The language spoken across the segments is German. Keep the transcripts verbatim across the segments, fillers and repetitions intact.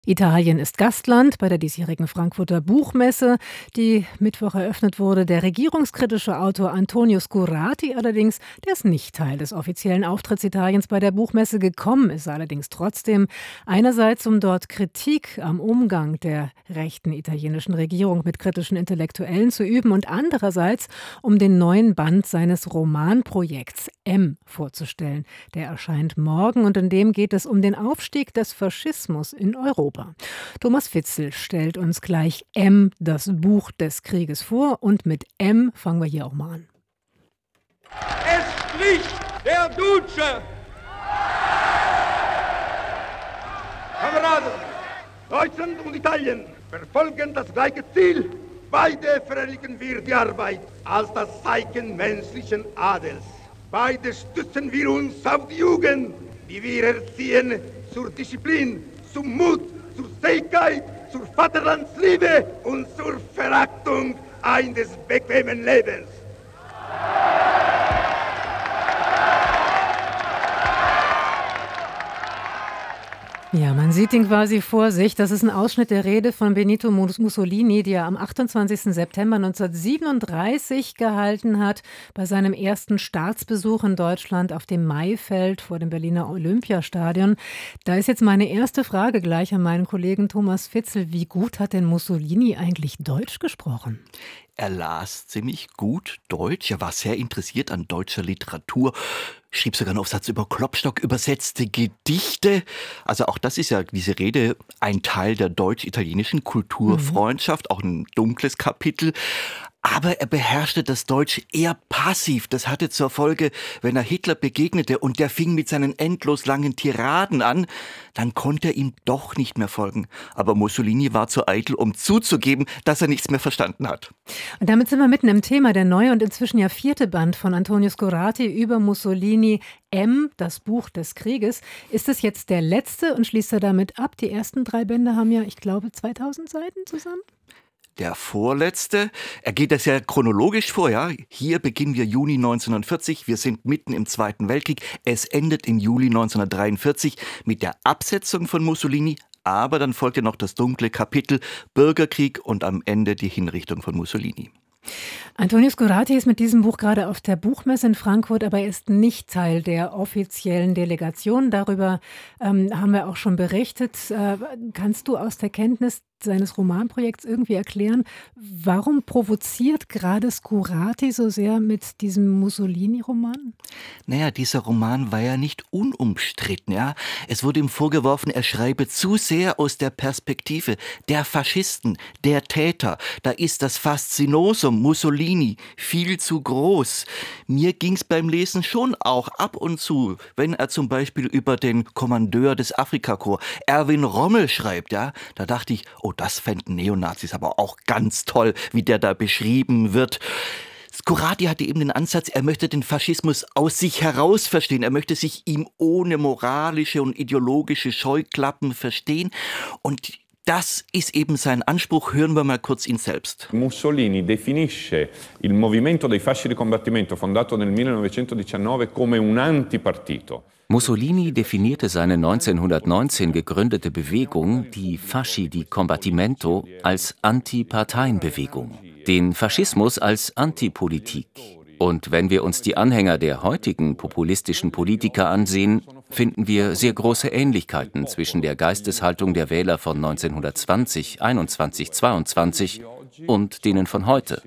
Italien ist Gastland bei der diesjährigen Frankfurter Buchmesse, die Mittwoch eröffnet wurde. Der regierungskritische Autor Antonio Scurati allerdings, der ist nicht Teil des offiziellen Auftritts Italiens bei der Buchmesse. Gekommen ist er allerdings trotzdem. Einerseits, um dort Kritik am Umgang der rechten italienischen Regierung mit kritischen Intellektuellen zu üben und andererseits, um den neuen Band seines Romanprojekts M vorzustellen. Der erscheint morgen und in dem geht es um den Aufstieg des Faschismus in Europa. Thomas Fitzel stellt uns gleich M, das Buch des Krieges, vor. Und mit M fangen wir hier auch mal an. Es spricht der Duce! Kameraden, Deutschland und Italien verfolgen das gleiche Ziel. Beide vereinigen wir die Arbeit als das Zeichen menschlichen Adels. Beide stützen wir uns auf die Jugend, die wir erziehen zur Disziplin, zum Mut, zur Fähigkeit, zur Vaterlandsliebe und zur Verachtung eines bequemen Lebens. Ja, man sieht ihn quasi vor sich. Das ist ein Ausschnitt der Rede von Benito Mussolini, die er am achtundzwanzigsten September neunzehnhundertsiebenunddreißig gehalten hat, bei seinem ersten Staatsbesuch in Deutschland auf dem Maifeld vor dem Berliner Olympiastadion. Da ist jetzt meine erste Frage gleich an meinen Kollegen Thomas Fitzel. Wie gut hat denn Mussolini eigentlich Deutsch gesprochen? Er las ziemlich gut Deutsch, er war sehr interessiert an deutscher Literatur, schrieb sogar einen Aufsatz über Klopstock, übersetzte Gedichte. Also auch das ist ja, diese Rede, ein Teil der deutsch-italienischen Kulturfreundschaft, mhm. auch ein dunkles Kapitel. Aber er beherrschte das Deutsch eher passiv. Das hatte zur Folge, wenn er Hitler begegnete und der fing mit seinen endlos langen Tiraden an, dann konnte er ihm doch nicht mehr folgen. Aber Mussolini war zu eitel, um zuzugeben, dass er nichts mehr verstanden hat. Und damit sind wir mitten im Thema. Der neue und inzwischen ja vierte Band von Antonio Scurati über Mussolini, M, das Buch des Krieges. Ist es jetzt der letzte und schließt er damit ab? Die ersten drei Bände haben ja, ich glaube, zweitausend Seiten zusammen. Der vorletzte, er geht das ja chronologisch vor, ja. Hier beginnen wir Juni neunzehnhundertvierzig, wir sind mitten im Zweiten Weltkrieg. Es endet im Juli neunzehnhundertdreiundvierzig mit der Absetzung von Mussolini, aber dann folgte noch das dunkle Kapitel Bürgerkrieg und am Ende die Hinrichtung von Mussolini. Antonio Scurati ist mit diesem Buch gerade auf der Buchmesse in Frankfurt, aber er ist nicht Teil der offiziellen Delegation. Darüber ähm, haben wir auch schon berichtet. Äh, kannst du aus der Kenntnis seines Romanprojekts irgendwie erklären, warum provoziert gerade Scurati so sehr mit diesem Mussolini-Roman? Naja, dieser Roman war ja nicht unumstritten, ja. Es wurde ihm vorgeworfen, er schreibe zu sehr aus der Perspektive der Faschisten, der Täter. Da ist das Faszinosum Mussolini viel zu groß. Mir ging's beim Lesen schon auch ab und zu, wenn er zum Beispiel über den Kommandeur des Afrikakorps, Erwin Rommel, schreibt, ja. Da dachte ich, oh, das fänden Neonazis aber auch ganz toll, wie der da beschrieben wird. Scurati hatte eben den Ansatz, er möchte den Faschismus aus sich heraus verstehen. Er möchte sich ihm ohne moralische und ideologische Scheuklappen verstehen. Und das ist eben sein Anspruch. Hören wir mal kurz ihn selbst. Mussolini definisce il movimento dei fasci di combattimento fondato nel millenovecentodiciannove come un antipartito. Mussolini definierte seine neunzehnhundertneunzehn gegründete Bewegung, die Fasci di Combattimento, als Antiparteienbewegung, den Faschismus als Antipolitik. Und wenn wir uns die Anhänger der heutigen populistischen Politiker ansehen, finden wir sehr große Ähnlichkeiten zwischen der Geisteshaltung der Wähler von neunzehnhundertzwanzig, einundzwanzig, zweiundzwanzig und denen von heute.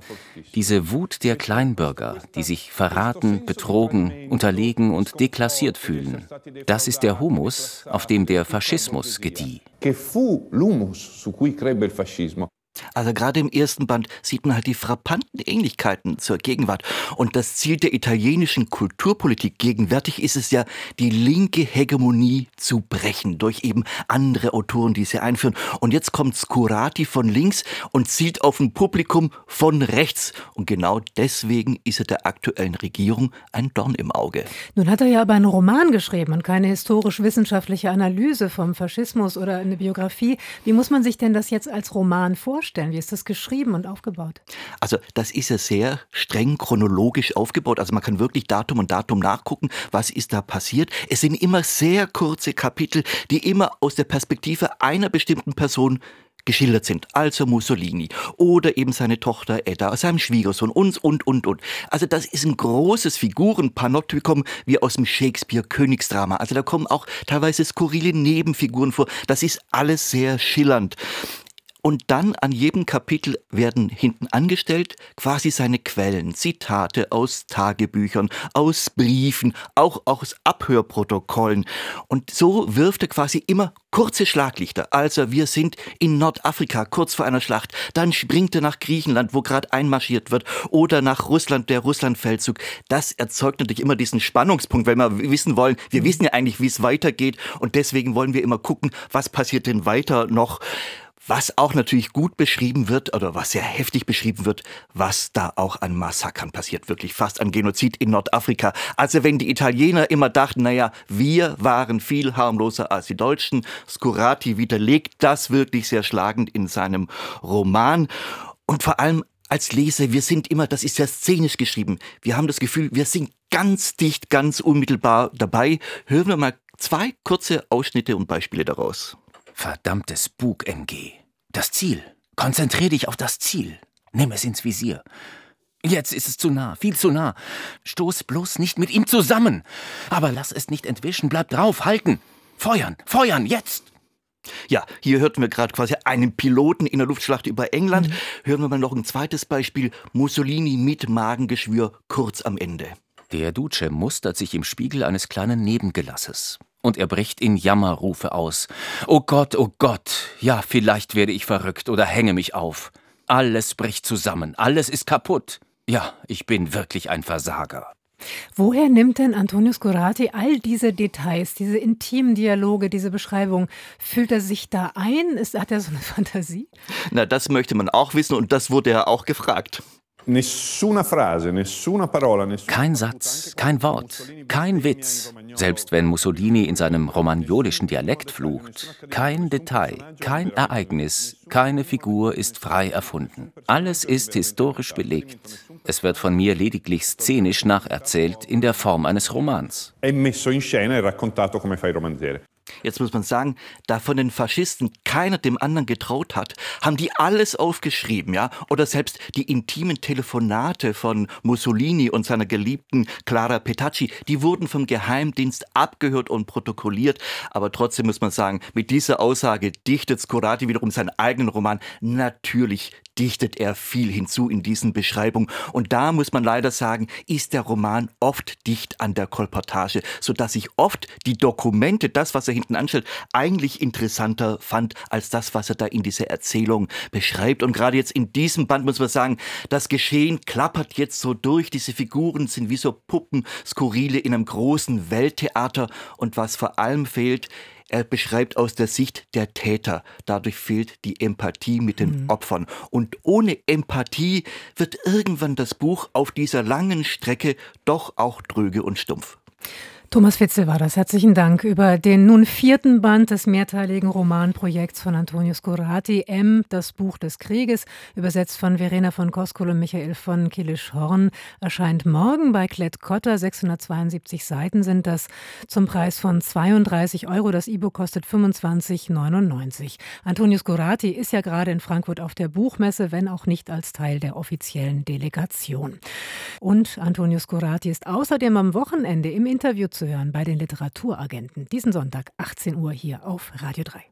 Diese Wut der Kleinbürger, die sich verraten, betrogen, unterlegen und deklassiert fühlen, das ist der Humus, auf dem der Faschismus gedieh. Also gerade im ersten Band sieht man halt die frappanten Ähnlichkeiten zur Gegenwart. Und das Ziel der italienischen Kulturpolitik gegenwärtig ist es ja, die linke Hegemonie zu brechen, durch eben andere Autoren, die sie einführen. Und jetzt kommt Scurati von links und zielt auf ein Publikum von rechts. Und genau deswegen ist er der aktuellen Regierung ein Dorn im Auge. Nun hat er ja aber einen Roman geschrieben und keine historisch-wissenschaftliche Analyse vom Faschismus oder eine Biografie. Wie muss man sich denn das jetzt als Roman vorstellen? vorstellen? Wie ist das geschrieben und aufgebaut? Also das ist ja sehr streng chronologisch aufgebaut. Also man kann wirklich Datum und Datum nachgucken, was ist da passiert. Es sind immer sehr kurze Kapitel, die immer aus der Perspektive einer bestimmten Person geschildert sind, also Mussolini oder eben seine Tochter Edda, seinem Schwiegersohn und, und, und, und. Also das ist ein großes Figurenpanoptikum wie aus dem Shakespeare-Königsdrama. Also da kommen auch teilweise skurrile Nebenfiguren vor. Das ist alles sehr schillernd. Und dann an jedem Kapitel werden hinten angestellt quasi seine Quellen, Zitate aus Tagebüchern, aus Briefen, auch aus Abhörprotokollen. Und so wirft er quasi immer kurze Schlaglichter. Also wir sind in Nordafrika kurz vor einer Schlacht. Dann springt er nach Griechenland, wo gerade einmarschiert wird, oder nach Russland, der Russlandfeldzug. Das erzeugt natürlich immer diesen Spannungspunkt, weil wir wissen wollen, wir wissen ja eigentlich, wie es weitergeht. Und deswegen wollen wir immer gucken, was passiert denn weiter noch. Was auch natürlich gut beschrieben wird, oder was sehr heftig beschrieben wird, was da auch an Massakern passiert, wirklich fast an Genozid in Nordafrika. Also wenn die Italiener immer dachten, naja, wir waren viel harmloser als die Deutschen, Scorati widerlegt das wirklich sehr schlagend in seinem Roman. Und vor allem als Leser, wir sind immer, das ist sehr szenisch geschrieben, wir haben das Gefühl, wir sind ganz dicht, ganz unmittelbar dabei. Hören wir mal zwei kurze Ausschnitte und Beispiele daraus. Verdammtes Bug, M G. Das Ziel. Konzentrier dich auf das Ziel. Nimm es ins Visier. Jetzt ist es zu nah, viel zu nah. Stoß bloß nicht mit ihm zusammen. Aber lass es nicht entwischen, bleib drauf, halten. Feuern, feuern, jetzt! Ja, hier hörten wir gerade quasi einen Piloten in der Luftschlacht über England. Mhm. Hören wir mal noch ein zweites Beispiel. Mussolini mit Magengeschwür kurz am Ende. Der Duce mustert sich im Spiegel eines kleinen Nebengelasses. Und er bricht in Jammerrufe aus. Oh Gott, oh Gott, ja, vielleicht werde ich verrückt oder hänge mich auf. Alles bricht zusammen, alles ist kaputt. Ja, ich bin wirklich ein Versager. Woher nimmt denn Antonio Scorati all diese Details, diese intimen Dialoge, diese Beschreibung? Fühlt er sich da ein? Ist, hat er so eine Fantasie? Na, das möchte man auch wissen und das wurde er auch gefragt. Nessuna frase, nessuna parola, nessuna... Kein Satz, kein Wort, kein Witz. Selbst wenn Mussolini in seinem romagnolischen Dialekt flucht. Kein Detail, kein Ereignis, keine Figur ist frei erfunden. Alles ist historisch belegt. Es wird von mir lediglich szenisch nacherzählt in der Form eines Romans. È messo in scena e raccontato come fa il romanziere. Jetzt muss man sagen, da von den Faschisten keiner dem anderen getraut hat, haben die alles aufgeschrieben, ja? Oder selbst die intimen Telefonate von Mussolini und seiner geliebten Clara Petacci, die wurden vom Geheimdienst abgehört und protokolliert. Aber trotzdem muss man sagen, mit dieser Aussage dichtet Scorati wiederum seinen eigenen Roman. Natürlich dichtet er viel hinzu in diesen Beschreibungen. Und da muss man leider sagen, ist der Roman oft dicht an der Kolportage, sodass ich oft die Dokumente, das, was er hinten anstellt, eigentlich interessanter fand, als das, was er da in dieser Erzählung beschreibt. Und gerade jetzt in diesem Band muss man sagen, das Geschehen klappert jetzt so durch. Diese Figuren sind wie so Puppen, Skurrile in einem großen Welttheater. Und was vor allem fehlt, er beschreibt aus der Sicht der Täter. Dadurch fehlt die Empathie mit den mhm. Opfern. Und ohne Empathie wird irgendwann das Buch auf dieser langen Strecke doch auch dröge und stumpf. Thomas Witzel war das. Herzlichen Dank über den nun vierten Band des mehrteiligen Romanprojekts von Antonio Scorati, M, das Buch des Krieges, übersetzt von Verena von Koskull und Michael von Kilisch-Horn, erscheint morgen bei Klett-Cotta. sechshundertzweiundsiebzig Seiten sind das zum Preis von zweiunddreißig Euro. Das E-Book kostet fünfundzwanzig neunundneunzig. Antonio Scorati ist ja gerade in Frankfurt auf der Buchmesse, wenn auch nicht als Teil der offiziellen Delegation. Und Antonio Scorati ist außerdem am Wochenende im Interview zu hören bei den Literaturagenten. Diesen Sonntag achtzehn Uhr hier auf Radio drei.